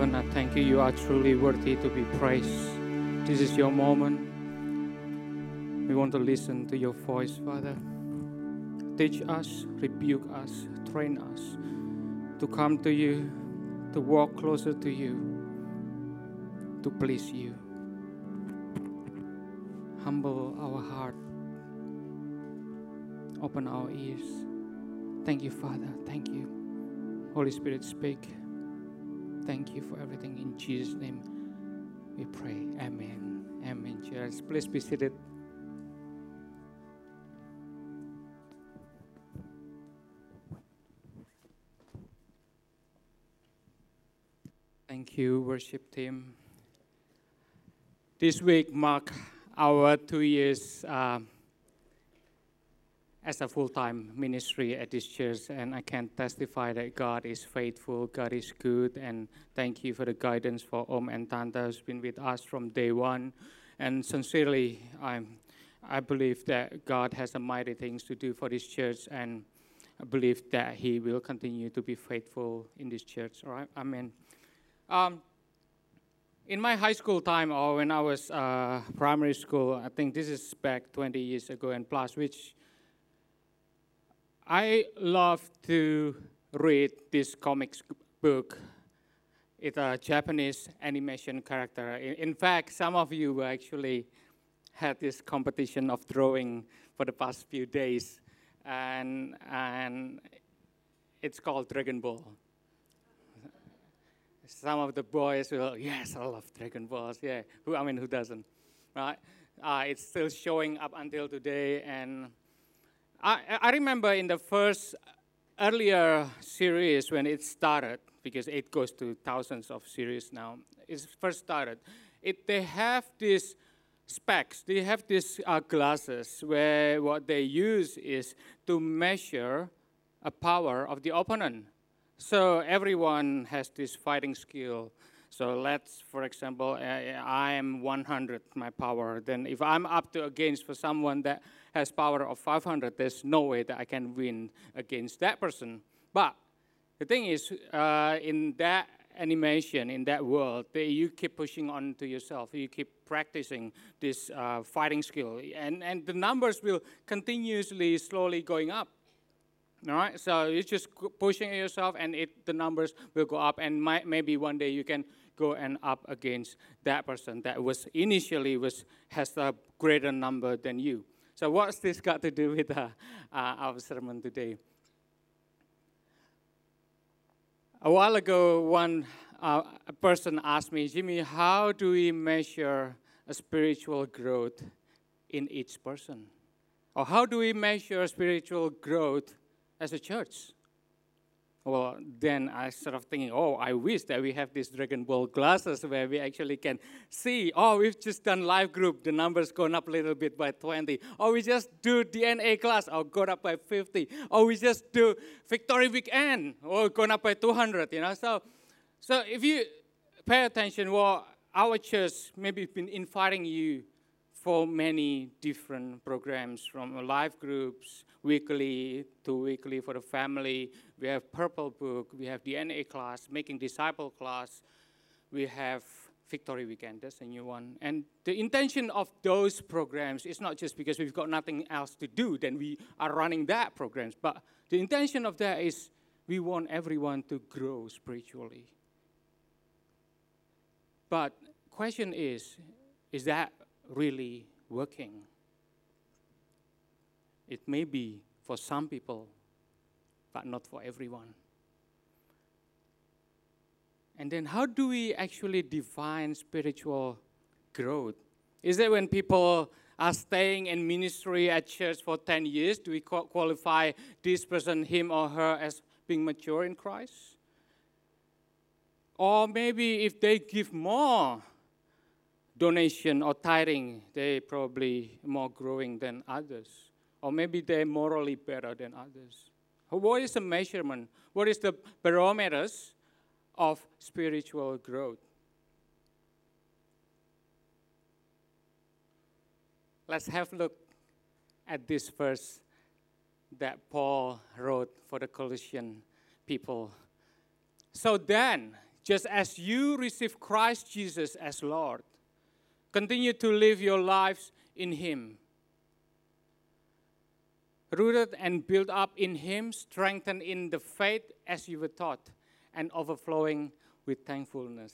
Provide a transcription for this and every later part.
heaven, I thank you. You are truly worthy to be praised. This is your moment. We want to listen to your voice, Father. Teach us, rebuke us, train us to come to you, to walk closer to you, to please you. Humble our heart. Open our ears. Thank you, Father. Thank you. Holy Spirit, speak. Thank you for everything. In Jesus' name we pray. Amen. Amen, church. Please be seated. Thank you, worship team. This week marks our 2 years as a full-time ministry at this church, and I can testify that God is faithful, God is good, and thank you for the guidance for Om and Tanta who's been with us from day one. And sincerely, I believe that God has some mighty things to do for this church, and I believe that He will continue to be faithful in this church. All right, amen. In my high school time, or when I was primary school, I think this is back 20 years ago and plus, which I love to read this comics book. It's a Japanese animation character. In fact, some of you actually had this competition of drawing for the past few days, and it's called Dragon Ball. Some of the boys will, yes, I love Dragon Balls. Yeah, who doesn't, right? It's still showing up until today, and I remember in the first earlier series when it started, because it goes to thousands of series now. It first started. They have these specs. They have these glasses where what they use is to measure a power of the opponent. So everyone has this fighting skill. So let's, for example, I am 100, my power. Then if I'm up to against for someone that has power of 500, there's no way that I can win against that person. But the thing is, in that animation, in that world, you keep pushing on to yourself. You keep practicing this fighting skill. And the numbers will continuously, slowly going up. All right, so you're just pushing yourself, and the numbers will go up, and maybe one day you can go and up against that person that was initially has a greater number than you. So what's this got to do with our sermon today? A while ago, a person asked me, Jimmy, how do we measure a spiritual growth in each person? Or how do we measure spiritual growth as a church? Well, then I started thinking, I wish that we have these Dragon Ball glasses where we actually can see, we've just done live group, the numbers gone up a little bit by 20. Or we just do DNA class, gone up by 50. Or we just do Victory Weekend, gone up by 200, So if you pay attention, our church maybe been inviting you for many different programs, from live groups, weekly to weekly for the family. We have Purple Book, we have DNA class, Making Disciple class, we have Victory Weekend, that's a new one. And the intention of those programs is not just because we've got nothing else to do, then we are running that programs, but the intention of that is we want everyone to grow spiritually. But question is that really working? It may be for some people, but not for everyone. And then how do we actually define spiritual growth? Is it when people are staying in ministry at church for 10 years, do we qualify this person, him or her, as being mature in Christ? Or maybe if they give more donation or tithing, they probably more growing than others. Or maybe they're morally better than others. What is the measurement? What is the barometers of spiritual growth? Let's have a look at this verse that Paul wrote for the Colossian people. So then, just as you receive Christ Jesus as Lord, continue to live your lives in Him. Rooted and built up in Him, strengthened in the faith as you were taught, and overflowing with thankfulness.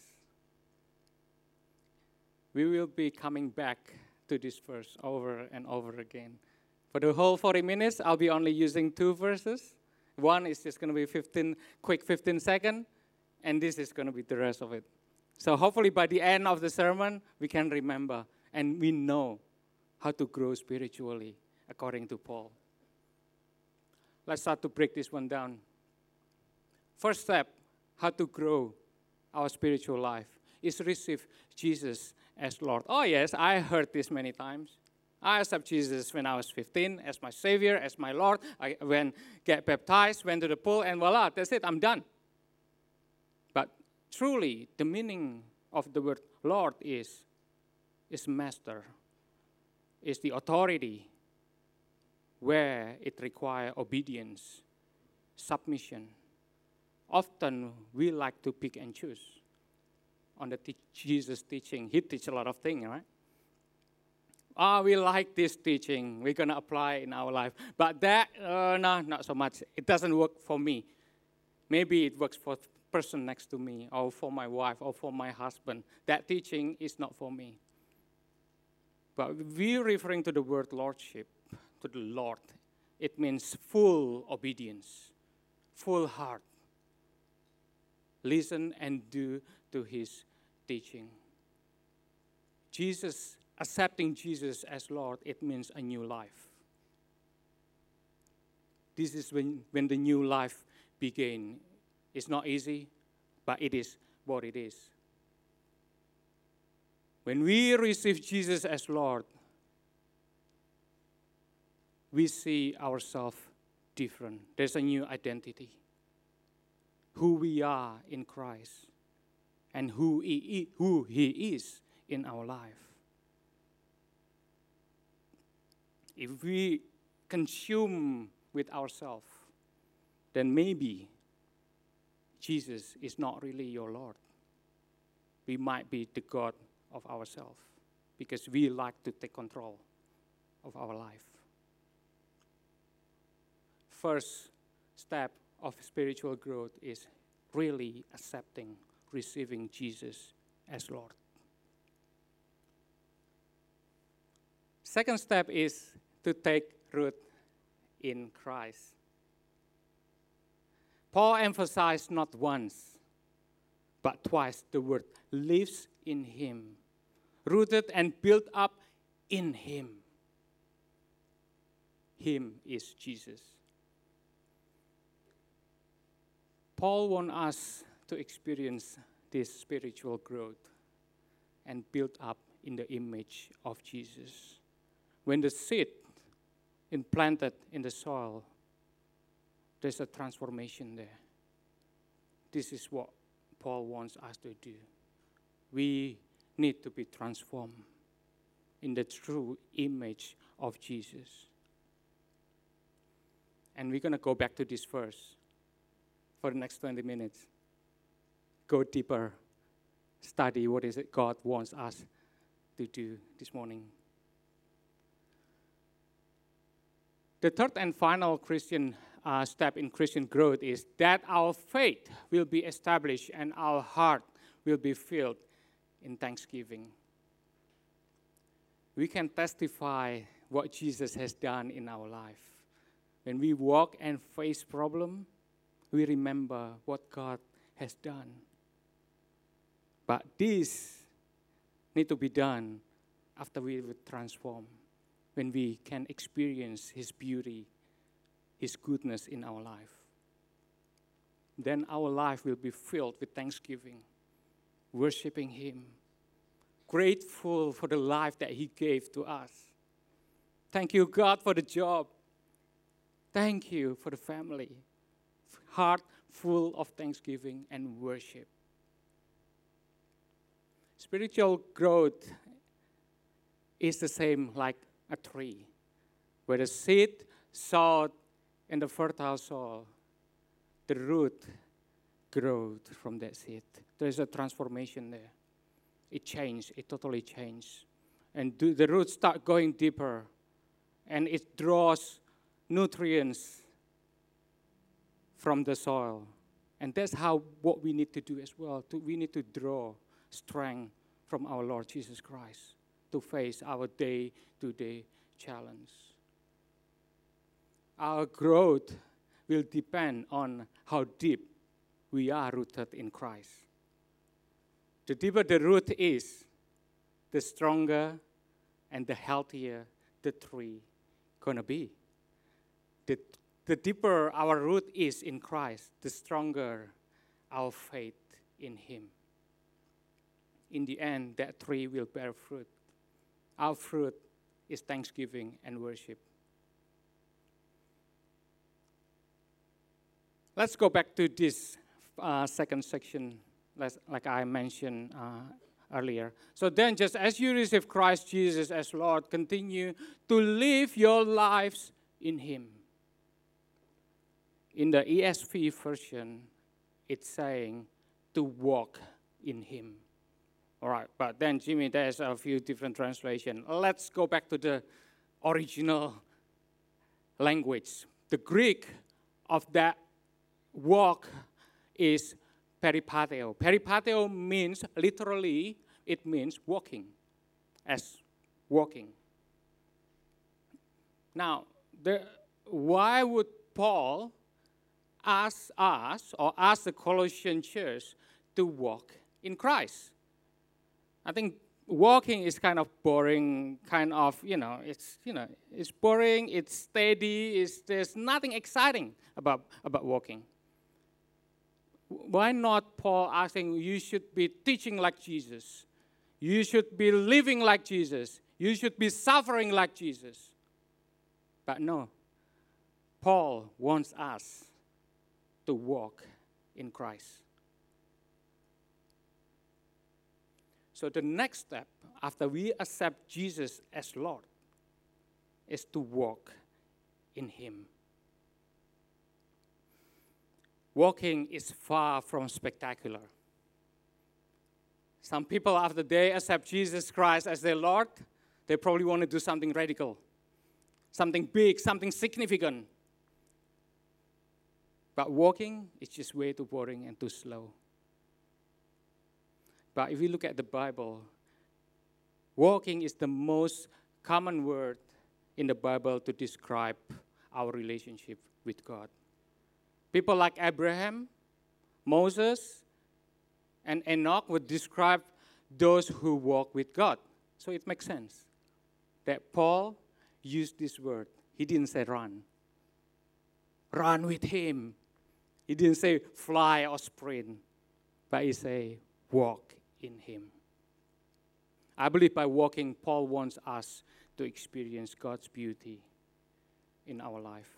We will be coming back to this verse over and over again. For the whole 40 minutes, I'll be only using 2 verses. One is just going to be 15 seconds, and this is going to be the rest of it. So hopefully by the end of the sermon, we can remember and we know how to grow spiritually according to Paul. Let's start to break this one down. First step, how to grow our spiritual life, is receive Jesus as Lord. Oh yes, I heard this many times. I accepted Jesus when I was 15 as my Savior, as my Lord. I get baptized, went to the pool, and voila, that's it, I'm done. But truly, the meaning of the word Lord is master, is the authority where it requires obedience, submission. Often we like to pick and choose on the Jesus teaching. He teaches a lot of things, right? We like this teaching. We're going to apply it in our life. But that, no, not so much. It doesn't work for me. Maybe it works for the person next to me or for my wife or for my husband. That teaching is not for me. But we're referring to the word lordship, to the Lord. It means full obedience, full heart. Listen and do to His teaching. Accepting Jesus as Lord, it means a new life. This is when the new life begins. It's not easy, but it is what it is. When we receive Jesus as Lord, we see ourselves different. There's a new identity. Who we are in Christ and who He is in our life. If we consume with ourselves, then maybe Jesus is not really your Lord. We might be the God of ourselves because we like to take control of our life. First step of spiritual growth is really accepting, receiving Jesus as Lord. Second step is to take root in Christ. Paul emphasized not once, but twice the word lives in Him, rooted and built up in Him. Him is Jesus. Paul wants us to experience this spiritual growth and build up in the image of Jesus. When the seed is planted in the soil, there's a transformation there. This is what Paul wants us to do. We need to be transformed in the true image of Jesus. And we're going to go back to this verse for the next 20 minutes. Go deeper. Study what is it God wants us to do this morning. The third and final Christian step in Christian growth is that our faith will be established and our heart will be filled in thanksgiving. We can testify what Jesus has done in our life. When we walk and face problems, we remember what God has done. But this needs to be done after we were transformed, when we can experience His beauty, His goodness in our life. Then our life will be filled with thanksgiving, worshiping Him, grateful for the life that He gave to us. Thank you, God, for the job. Thank you for the family. Heart full of thanksgiving and worship. Spiritual growth is the same like a tree, where the seed sowed in the fertile soil, the root growth from that seed. There's a transformation there. It changed. It totally changed. And the roots start going deeper, and it draws nutrients from the soil. And that's what we need to do as well. We need to draw strength from our Lord Jesus Christ to face our day-to-day challenge. Our growth will depend on how deep we are rooted in Christ. The deeper the root is, the stronger and the healthier the tree gonna be. The deeper our root is in Christ, the stronger our faith in Him. In the end, that tree will bear fruit. Our fruit is thanksgiving and worship. Let's go back to this second section, like I mentioned earlier. So then, just as you receive Christ Jesus as Lord, continue to live your lives in Him. In the ESV version, it's saying to walk in Him. All right, but then, Jimmy, there's a few different translations. Let's go back to the original language. The Greek of that walk is peripateo. Peripateo means, literally, it means walking, as walking. Now, why would Paul ask us, or ask the Colossian church, to walk in Christ? I think walking is kind of boring, it's boring, it's steady, there's nothing exciting about walking. Why not Paul asking, you should be teaching like Jesus, you should be living like Jesus, you should be suffering like Jesus? But no, Paul wants us to walk in Christ. So the next step after we accept Jesus as Lord is to walk in Him. Walking is far from spectacular. Some people, after they accept Jesus Christ as their Lord, they probably want to do something radical, something big, something significant. But walking is just way too boring and too slow. But if we look at the Bible, walking is the most common word in the Bible to describe our relationship with God. People like Abraham, Moses, and Enoch would describe those who walk with God. So it makes sense that Paul used this word. He didn't say run. Run with Him. He didn't say fly or sprint, but he said walk in Him. I believe by walking, Paul wants us to experience God's beauty in our life.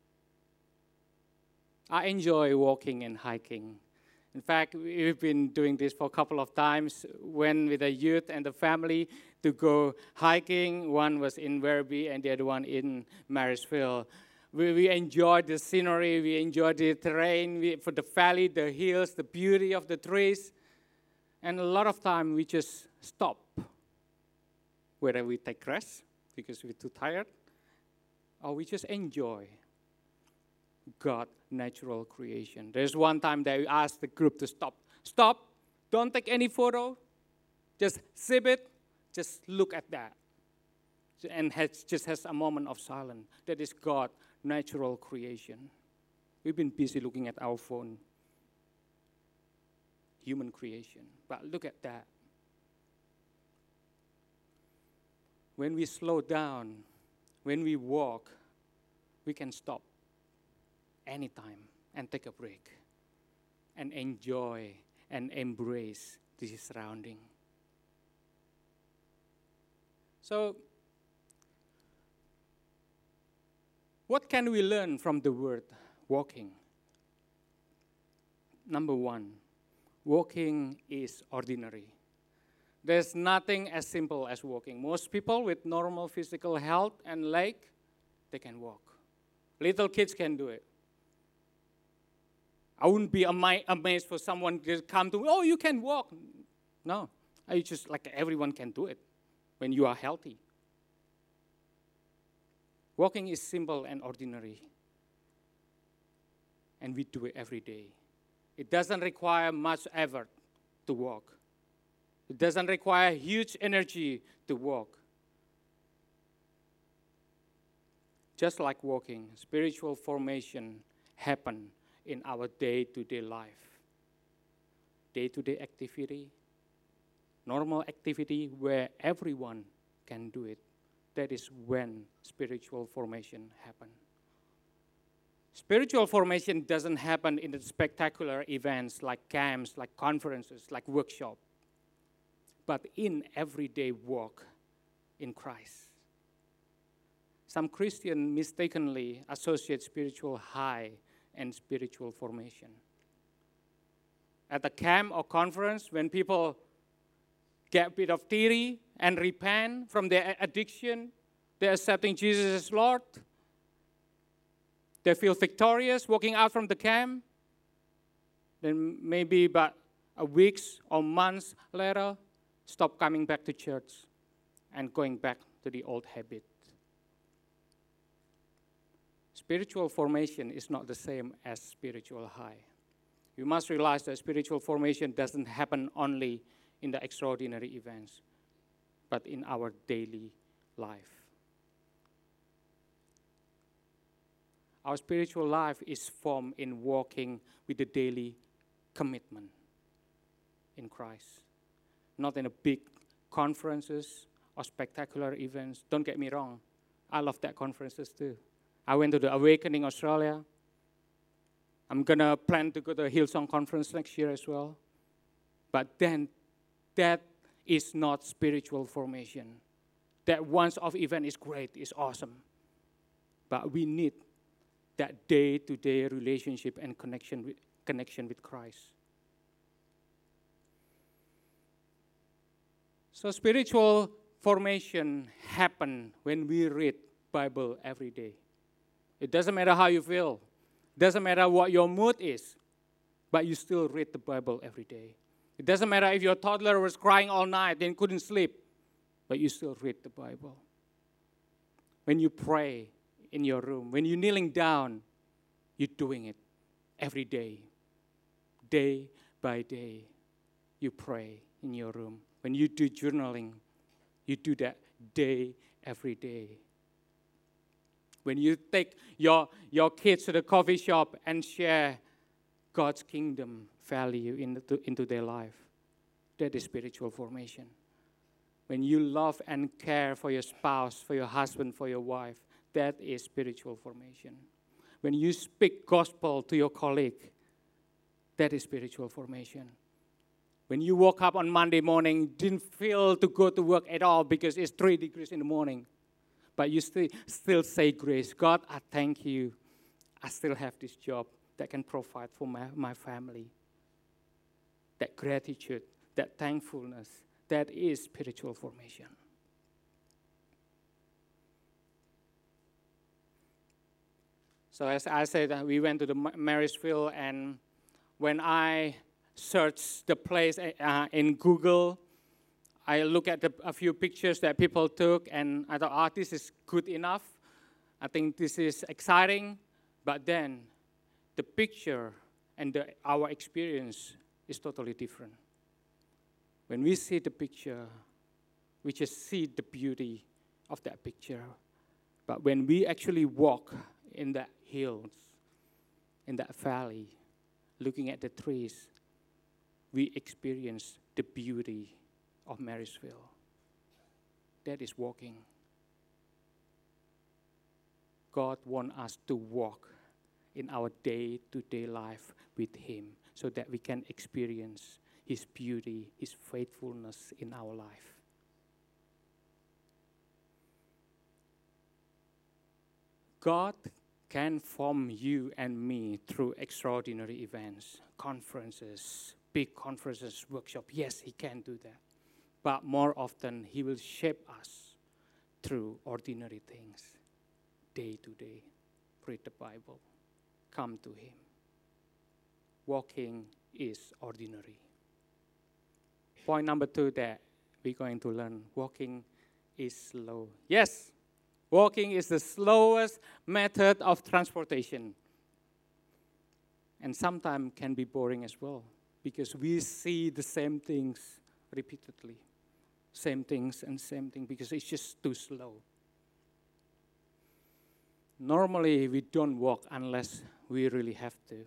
I enjoy walking and hiking. In fact, we've been doing this for a couple of times, went with the youth and the family to go hiking. One was in Werribee and the other one in Marysville. We enjoyed the scenery, we enjoyed the terrain, for the valley, the hills, the beauty of the trees. And a lot of time we just stop, whether we take rest because we're too tired, or we just enjoy God's natural creation. There's one time that we asked the group to stop. Stop, don't take any photo, just sip it, just look at that. And just has a moment of silence. That is God's natural creation. We've been busy looking at our phone. Human creation. But look at that. When we slow down, when we walk, we can stop anytime and take a break and enjoy and embrace the surrounding. So, what can we learn from the word walking? Number one, walking is ordinary. There's nothing as simple as walking. Most people with normal physical health and leg, they can walk. Little kids can do it. I wouldn't be amazed for someone to come to me, oh, you can walk. No, I just like everyone can do it when you are healthy. Walking is simple and ordinary, and we do it every day. It doesn't require much effort to walk. It doesn't require huge energy to walk. Just like walking, spiritual formation happens in our day-to-day life. Day-to-day activity, normal activity where everyone can do it. That is when spiritual formation happens. Spiritual formation doesn't happen in the spectacular events like camps, like conferences, like workshops, but in everyday walk in Christ. Some Christians mistakenly associate spiritual high and spiritual formation. At the camp or conference, when people get a bit of theory and repent from their addiction, they're accepting Jesus as Lord, they feel victorious walking out from the camp, then maybe about a weeks or months later, stop coming back to church and going back to the old habit. Spiritual formation is not the same as spiritual high. You must realize that spiritual formation doesn't happen only in the extraordinary events, but in our daily life. Our spiritual life is formed in walking with the daily commitment in Christ, not in the big conferences or spectacular events. Don't get me wrong, I love that conferences too. I went to the Awakening Australia. I'm going to plan to go to the Hillsong Conference next year as well. But then that is not spiritual formation. That once-off event is great, is awesome. But we need that day-to-day relationship and connection with Christ. So spiritual formation happens when we read Bible every day. It doesn't matter how you feel. Doesn't matter what your mood is, but you still read the Bible every day. It doesn't matter if your toddler was crying all night and couldn't sleep, but you still read the Bible. When you pray in your room, when you're kneeling down, you're doing it every day. Day by day, you pray in your room. When you do journaling, you do that every day. When you take your kids to the coffee shop and share God's kingdom value into their life, that is spiritual formation. When you love and care for your spouse, for your husband, for your wife, that is spiritual formation. When you speak gospel to your colleague, that is spiritual formation. When you woke up on Monday morning, didn't feel to go to work at all because it's 3 degrees in the morning, but you still say grace. God, I thank you. I still have this job that can provide for my family. That gratitude, that thankfulness, that is spiritual formation. So as I said, we went to the Marysville, and when I searched the place in Google, I looked at a few pictures that people took, and I thought, this is good enough. I think this is exciting. But then the picture and our experience is totally different. When we see the picture, we just see the beauty of that picture. But when we actually walk in the hills, in that valley, looking at the trees, we experience the beauty of Marysville. That is walking. God wants us to walk in our day-to-day life with Him so that we can experience His beauty, His faithfulness in our life. God can form you and me through extraordinary events, conferences, big conferences, workshops. Yes, He can do that. But more often, He will shape us through ordinary things, day to day. Read the Bible. Come to Him. walking is ordinary. Point number 2 that we're going to learn, walking is slow. Yes, walking is the slowest method of transportation. And sometimes can be boring as well, because we see the same things repeatedly. Same things and same thing, because it's just too slow. Normally, we don't walk unless we really have to.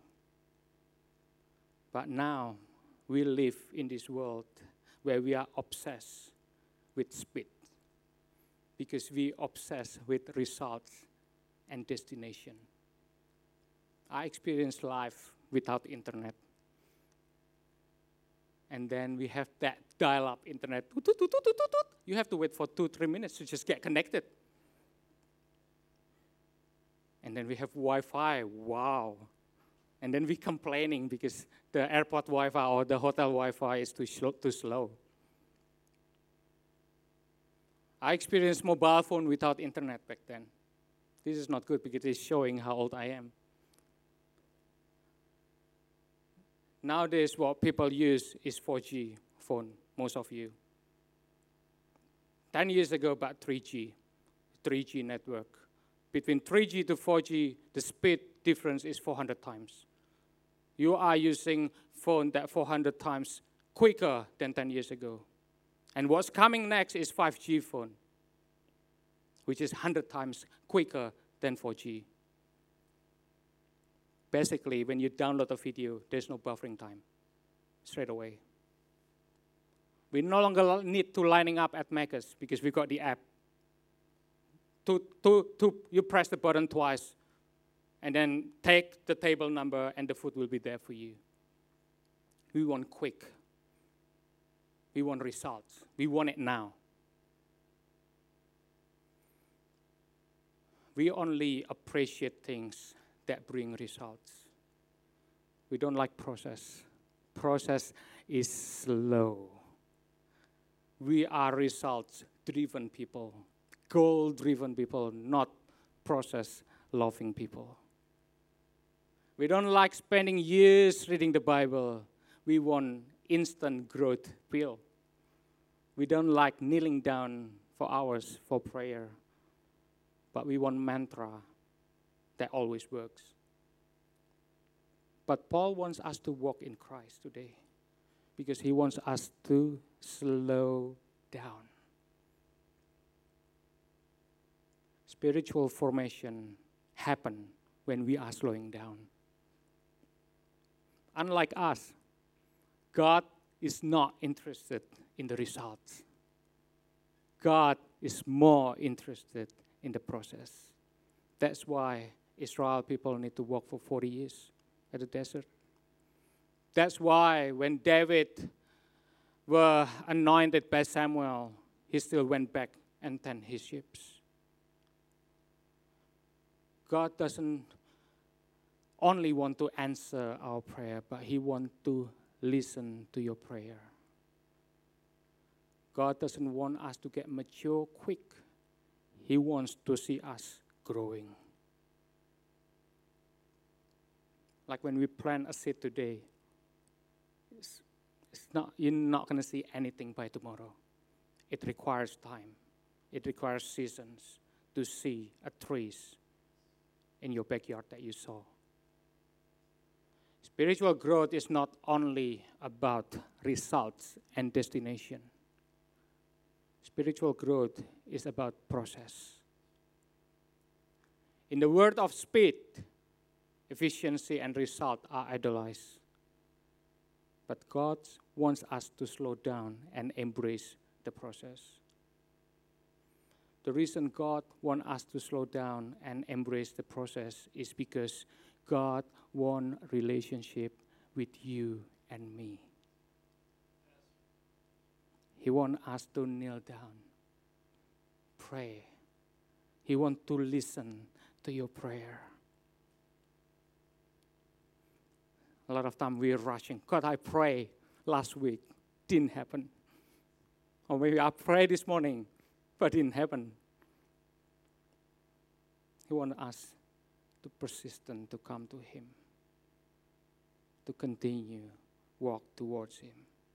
But now, we live in this world where we are obsessed with speed, because we obsessed with results and destination. I experienced life without internet. And then we have that dial-up internet. You have to wait for 2-3 minutes to just get connected. And then we have Wi-Fi. Wow. And then we're complaining because the airport Wi-Fi or the hotel Wi-Fi is too slow. I experienced mobile phone without internet back then. This is not good because it's showing how old I am. Nowadays, what people use is 4G phone, most of you. 10 years ago, about 3G network. Between 3G to 4G, the speed difference is 400 times. You are using phone that 400 times quicker than 10 years ago. And what's coming next is 5G phone, which is 100 times quicker than 4G. Basically, when you download a video, there's no buffering time, straight away. We no longer need to lining up at Macca's because we got the app. You press the button twice, and then take the table number, and the food will be there for you. We want quick. We want results. We want it now. We only appreciate things that bring results. We don't like process. Process is slow. We are results-driven people, goal-driven people, not process-loving people. We don't like spending years reading the Bible. We want instant growth pill. We don't like kneeling down for hours for prayer, but we want mantra that always works. But Paul wants us to walk in Christ today because he wants us to slow down. Spiritual formation happens when we are slowing down. Unlike us, God is not interested in the results. God is more interested in the process. That's why Israel people need to walk for 40 years at the desert. That's why when David were anointed by Samuel, he still went back and tended his sheep. God doesn't only want to answer our prayer, but he wants to listen to your prayer. God doesn't want us to get mature quick. He wants to see us growing. Like when we plant a seed today, you're not going to see anything by tomorrow. It requires time. It requires seasons to see a trees in your backyard that you saw. Spiritual growth is not only about results and destination. Spiritual growth is about process. In the word of speed, efficiency and result are idolized. But God wants us to slow down and embrace the process. The reason God wants us to slow down and embrace the process is because God wants relationship with you and me. He wants us to kneel down, pray. He wants to listen to your prayer. A lot of time we're rushing. God, I pray last week, didn't happen. Or maybe I prayed this morning, but didn't happen. He wants us to persistent to come to him. to continue walk towards Him.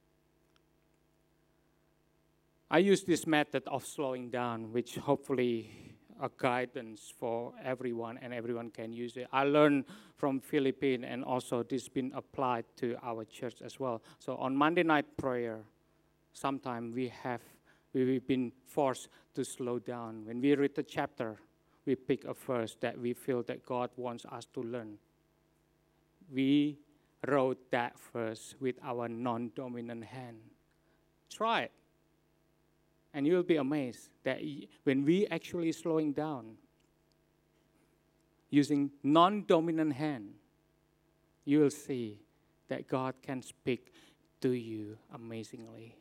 I use this method of slowing down, which hopefully a guidance for everyone, and everyone can use it. I learned from Philippines, and also this been applied to our church as well. So on Monday night prayer, sometimes we've been forced to slow down. When we read the chapter, we pick a verse that we feel that God wants us to learn. We wrote that verse with our non-dominant hand. Try it. And you'll be amazed that when we actually slowing down, using non-dominant hand, you will see that God can speak to you amazingly.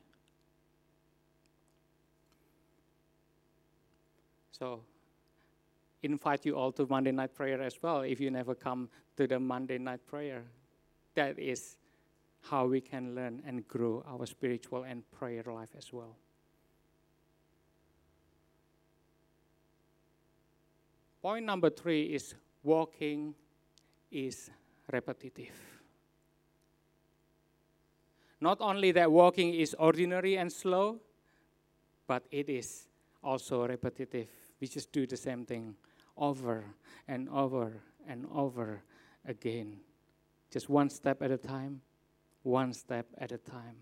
So, invite you all to Monday night prayer as well. If you never come to the Monday night prayer, that is how we can learn and grow our spiritual and prayer life as well. Point number 3 is walking is repetitive. Not only that walking is ordinary and slow, but it is also repetitive. We just do the same thing over and over and over again. Just one step at a time, one step at a time.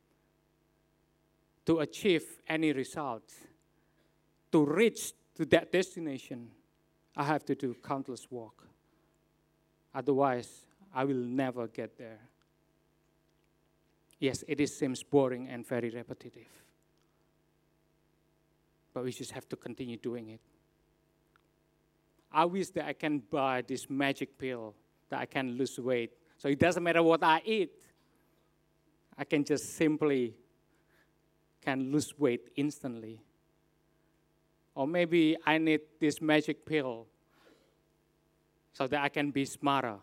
To achieve any result, to reach to that destination, I have to do countless walk. Otherwise, I will never get there. Yes, it seems boring and very repetitive. But we just have to continue doing it. I wish that I can buy this magic pill that I can lose weight. So it doesn't matter what I eat. I can just simply can lose weight instantly. Or maybe I need this magic pill so that I can be smarter.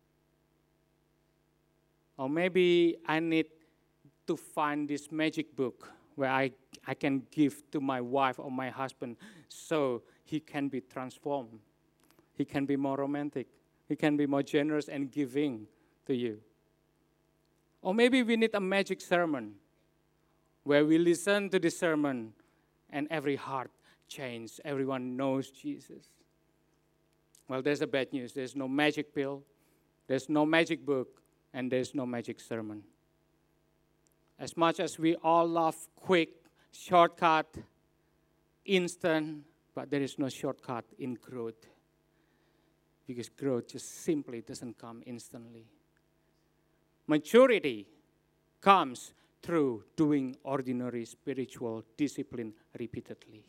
Or maybe I need to find this magic book where I can give to my wife or my husband so he can be transformed. He can be more romantic. He can be more generous and giving to you. Or maybe we need a magic sermon where we listen to the sermon and every heart changes. Everyone knows Jesus. Well, there's a bad news. There's no magic pill. There's no magic book. And there's no magic sermon. As much as we all love quick, shortcut, instant, but there is no shortcut in growth. Because growth just simply doesn't come instantly. Maturity comes through doing ordinary spiritual discipline repeatedly.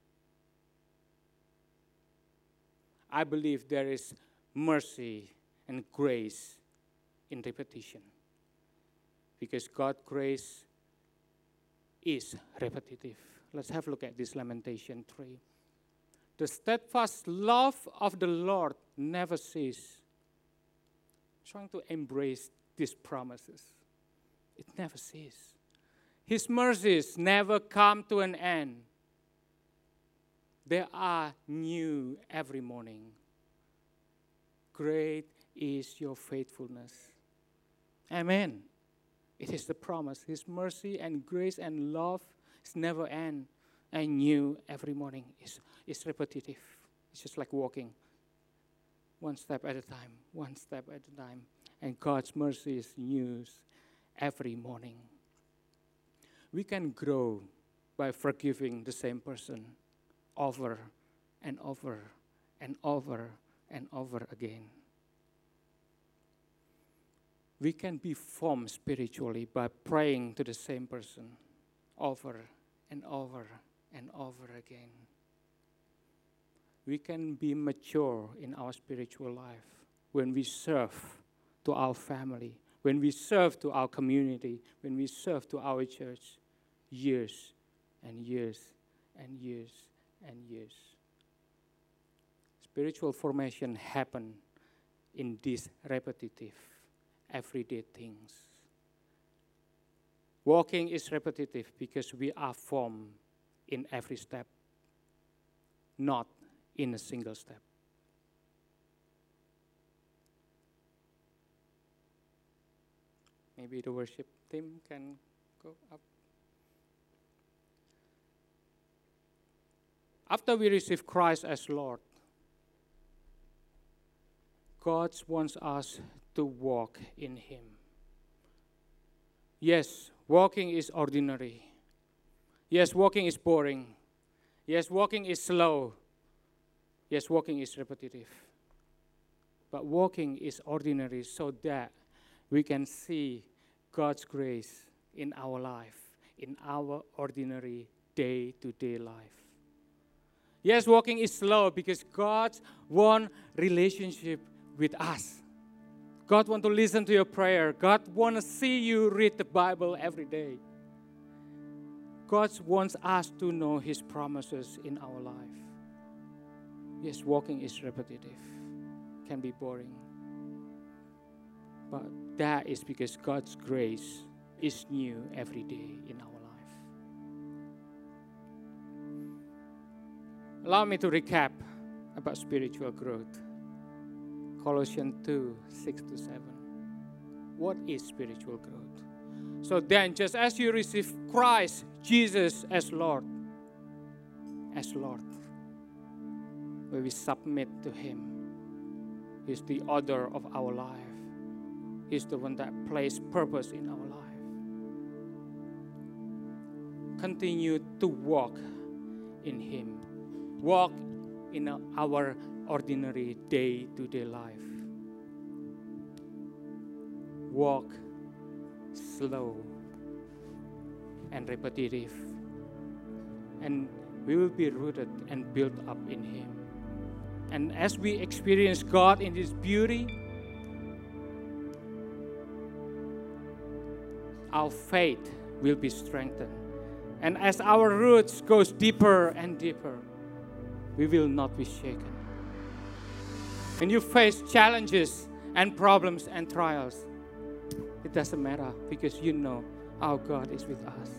I believe there is mercy and grace in repetition. Because God's grace is repetitive. Let's have a look at this Lamentation 3. The steadfast love of the Lord never ceases. Trying to embrace these promises. It never ceases. His mercies never come to an end. They are new every morning. Great is your faithfulness. Amen. It is the promise. His mercy and grace and love is never end. And new every morning. It's repetitive. It's just like walking. One step at a time. One step at a time. And God's mercy is new every morning. We can grow by forgiving the same person over and over and over and over again. We can be formed spiritually by praying to the same person over and over and over again. We can be mature in our spiritual life when we serve to our family, when we serve to our community, when we serve to our church, years and years and years and years. Spiritual formation happens in these repetitive, everyday things. Walking is repetitive because we are formed in every step, not in a single step. Maybe the worship team can go up. After we receive Christ as Lord, God wants us to walk in Him. Yes, walking is ordinary. Yes, walking is boring. Yes, walking is slow. Yes, walking is repetitive. But walking is ordinary so that we can see God's grace in our life, in our ordinary day-to-day life. Yes, walking is slow because God wants relationship with us. God wants to listen to your prayer. God wants to see you read the Bible every day. God wants us to know His promises in our life. Yes, walking is repetitive, can be boring. But that is because God's grace is new every day in our life. Allow me to recap about spiritual growth. Colossians 2, 6-7. What is spiritual growth? So then, just as you receive Christ, Jesus as Lord, where we submit to Him, He's the author of our life. He's the one that plays purpose in our life. Continue to walk in Him. Walk in our ordinary day-to-day life. Walk slow and repetitive. And we will be rooted and built up in Him. And as we experience God in His beauty, our faith will be strengthened. And as our roots goes deeper and deeper, we will not be shaken. When you face challenges and problems and trials, it doesn't matter because you know our God is with us.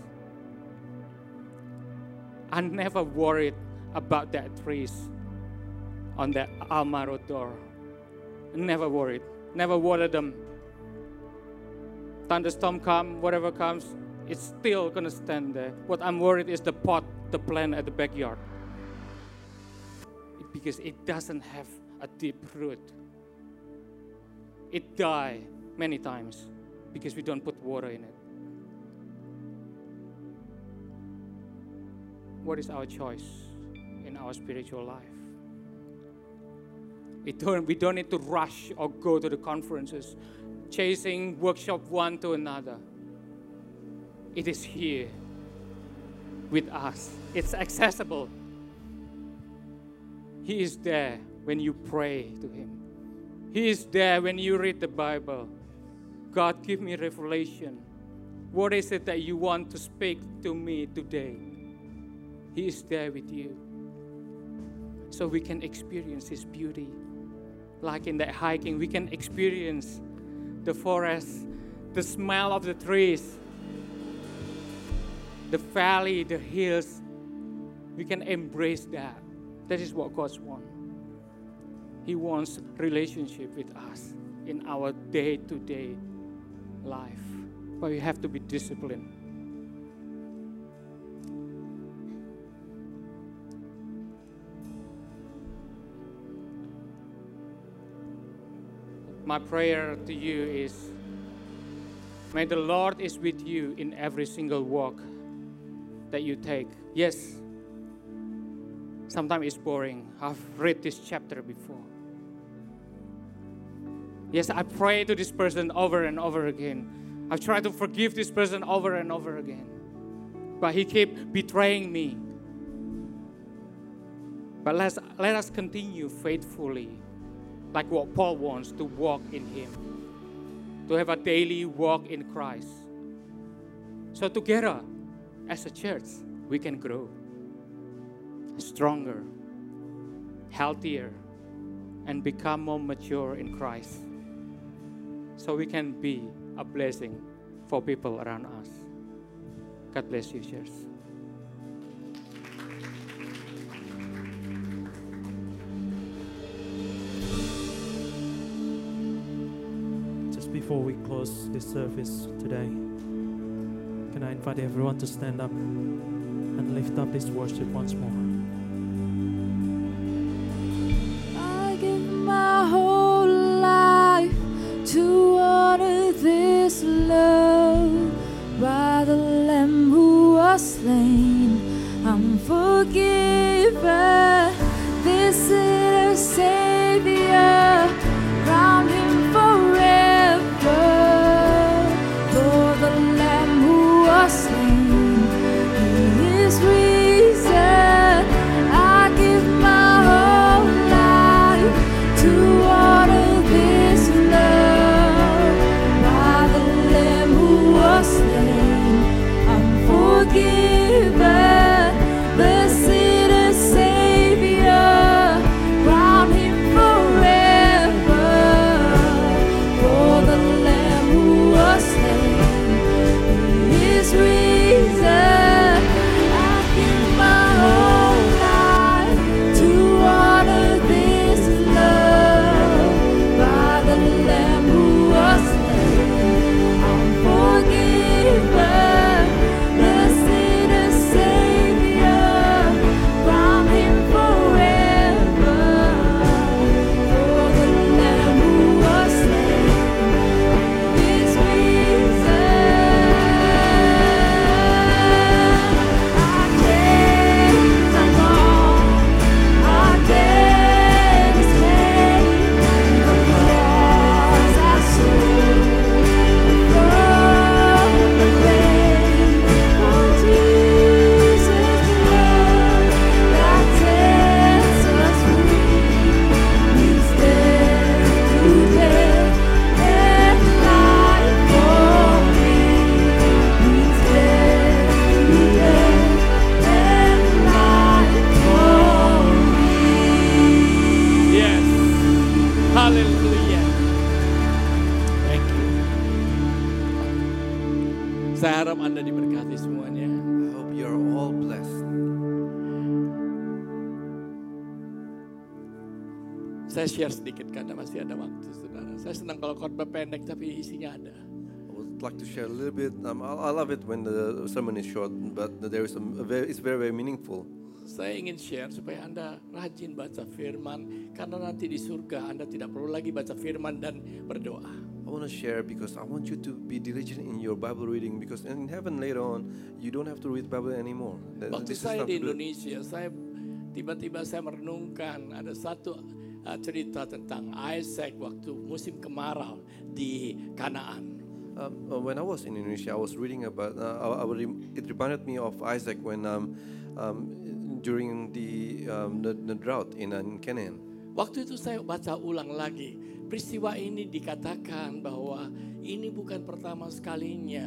I never worried about that trees on that Almaro door. Never worried. Never watered them. Thunderstorm come, whatever comes, it's still gonna stand there. What I'm worried is the pot, the plant at the backyard. Because it doesn't have a deep root. It dies many times because we don't put water in it. What is our choice in our spiritual life? We don't need to rush or go to the conferences, chasing workshop one to another. It is here with us. It's accessible. He is there when you pray to Him. He is there when you read the Bible. God, give me revelation. What is it that you want to speak to me today? He is there with you. So we can experience His beauty. Like in that hiking, we can experience the forest, the smell of the trees, the valley, the hills. We can embrace that. That is what God wants. He wants relationship with us in our day-to-day life. But we have to be disciplined. My prayer to you is, may the Lord is with you in every single walk that you take. Yes, sometimes it's boring. I've read this chapter before. Yes, I pray to this person over and over again. I've tried to forgive this person over and over again. But he kept betraying me. But let us continue faithfully, like what Paul wants, to walk in Him, to have a daily walk in Christ. So together, as a church, we can grow stronger, healthier, and become more mature in Christ. So we can be a blessing for people around us. God bless you, church. before we close this service today, can I invite everyone to stand up and lift up this worship once more? I give my whole life to honor this love by the Lamb who was slain. I'm forgiven. This inner Savior, crown Him forever. For the Lamb who was slain, He is risen. I give my whole life to honor this love by the Lamb who was slain. I'm forgiven. The sinner Savior, crown Him forever. For the Lamb who was slain, He is risen. I give my whole life to honor this love by the Lamb who was slain. I'm forgiven. The sinner Savior, crown Him forever. For the Lamb who was slain is risen. Our days are gone. Our debt is paid. The cross has sold from the grave. Oh, Jesus' blood that sets us free means death to death and life for me. Means death to death and life for me. Yes. Hallelujah. Thank you. Saya harap Anda diberkati semuanya. I hope you're all blessed. Saya share sedikit karena masih ada waktu, saudara. Saya senang kalau khotbah pendek tapi isinya ada. I would like to share a little bit. I love it when the sermon is short, but there is it's very, very meaningful. Saya ingin share supaya Anda rajin baca firman, karena nanti di surga Anda tidak perlu lagi baca firman dan berdoa. I want to share because I want you to be diligent in your Bible reading, because in heaven later on, you don't have to read Bible anymore. Waktu This is saya not di to do it. Indonesia, tiba-tiba saya merenungkan ada satu cerita tentang Isaac waktu musim kemarau di Kanaan. When I was in Indonesia, I was reading about. It reminded me of Isaac when during the drought in Canaan. Waktu itu saya baca ulang lagi. Peristiwa ini dikatakan bahwa ini bukan pertama sekalinya.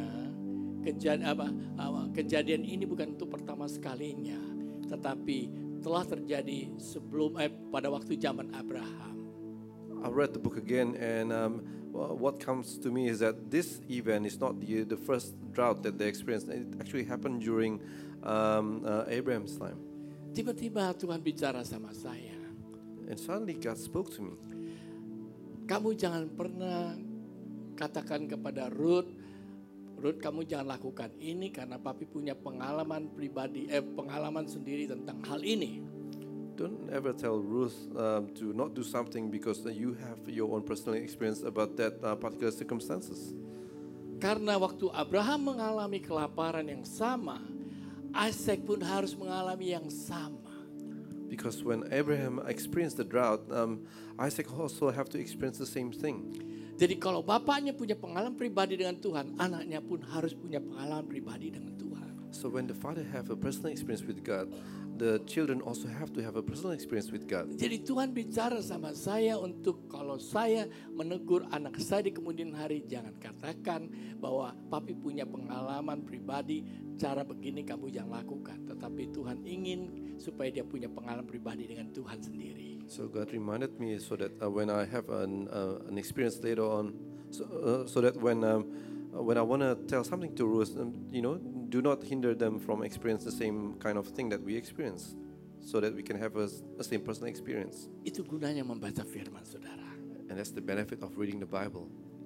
Kejadian ini bukan untuk pertama sekalinya, tetapi telah terjadi pada waktu zaman Abraham. I read the book again, and what comes to me is that this event is not the first drought that they experienced. It actually happened during Abraham's time. Tiba-tiba Tuhan bicara sama saya. And suddenly God spoke to me. Kamu jangan pernah katakan kepada Ruth, kamu jangan lakukan ini karena papi punya pengalaman pribadi, pengalaman sendiri tentang hal ini. Don't ever tell Ruth to not do something because you have your own personal experience about that particular circumstances. Karena waktu Abraham mengalami kelaparan yang sama, Isaac pun harus mengalami yang sama. Because when Abraham experienced the drought, Isaac also have to experience the same thing. Jadi kalau bapaknya punya pengalaman pribadi dengan Tuhan, anaknya pun harus punya pengalaman pribadi dengan Tuhan. So when the father have a personal experience with God, the children also have to have a personal experience with God. Jadi Tuhan bicara sama saya untuk kalau saya menegur anak saya di kemudian hari, jangan katakan bahwa papi punya pengalaman pribadi, cara begini kamu jangan lakukan. Tetapi Tuhan ingin supaya dia punya pengalaman pribadi dengan Tuhan sendiri. So God reminded me so that when I have an experience later on, so that when I want to tell something to Ruth, do not hinder them from experience the same kind of thing that we experience, so that we can have a same personal experience. Itu gunanya membaca firman, saudara. And that's the benefit of reading the Bible.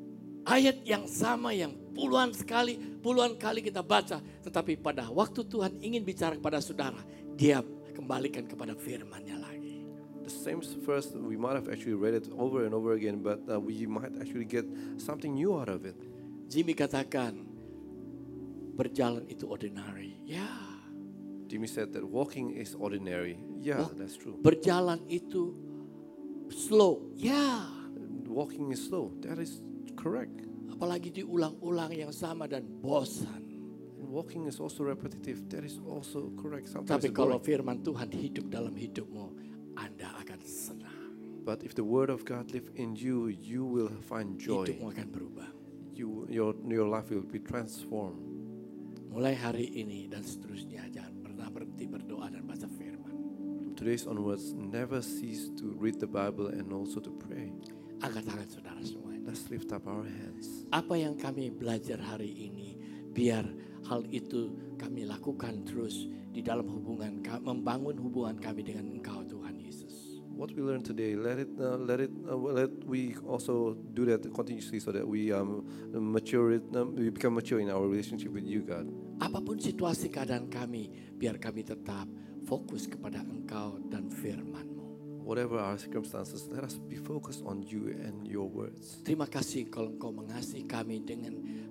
Ayat yang sama yang puluhan kali kita baca. Tetapi pada waktu Tuhan ingin bicara kepada saudara, dia kembalikan kepada firman-Nya lagi. The same verse, we might have actually read it over and over again, but we might actually get something new out of it. Jimmy katakan, berjalan itu ordinary. Ya, Jimmy said that walking is ordinary. Yeah, that's true. berjalan itu slow. Ya, Walking is slow. That is correct. apalagi diulang-ulang yang sama dan bosan. And walking is also repetitive. That is also correct. Sometimes Tapi it's kalau boring. firman Tuhan hidup dalam hidupmu, Anda akan senang. But if the word of God live in you, you will find joy. Hidupmu akan berubah. Your life will be transformed. Mulai hari ini dan seterusnya, jangan pernah berhenti berdoa dan baca firman. From today's onwards, never cease to read the Bible and also to pray. Angkat tangan saudara semua. Let's lift up our hands. Apa yang kami belajar hari ini, biar hal itu kami lakukan terus di dalam membangun hubungan kami dengan Engkau Tuhan Yesus. What we learned today, let we also do that continuously, so that we we become mature in our relationship with you, God. Apapun situasi keadaan kami, biar kami tetap fokus kepada Engkau dan firman-Mu. Whatever our circumstances, let us be focused on you and your words. Terima kasih kalau Engkau mengasihi kami dengan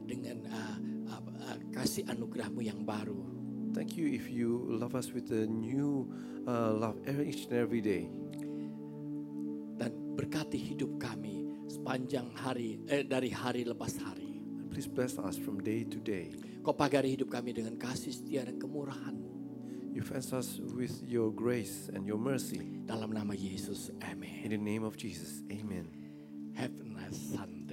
kasih anugerah-Mu yang baru. Thank you if you love us with a new love each and every day. Dan berkati hidup kami sepanjang hari, dari hari lepas hari. And please bless us from day to day. Kau pagari hidup kami dengan kasih setia dan kemurahan-Mu. You fence us with your grace and your mercy. Dalam nama Yesus, amin. In the name of Jesus, amen. Have a nice Sunday.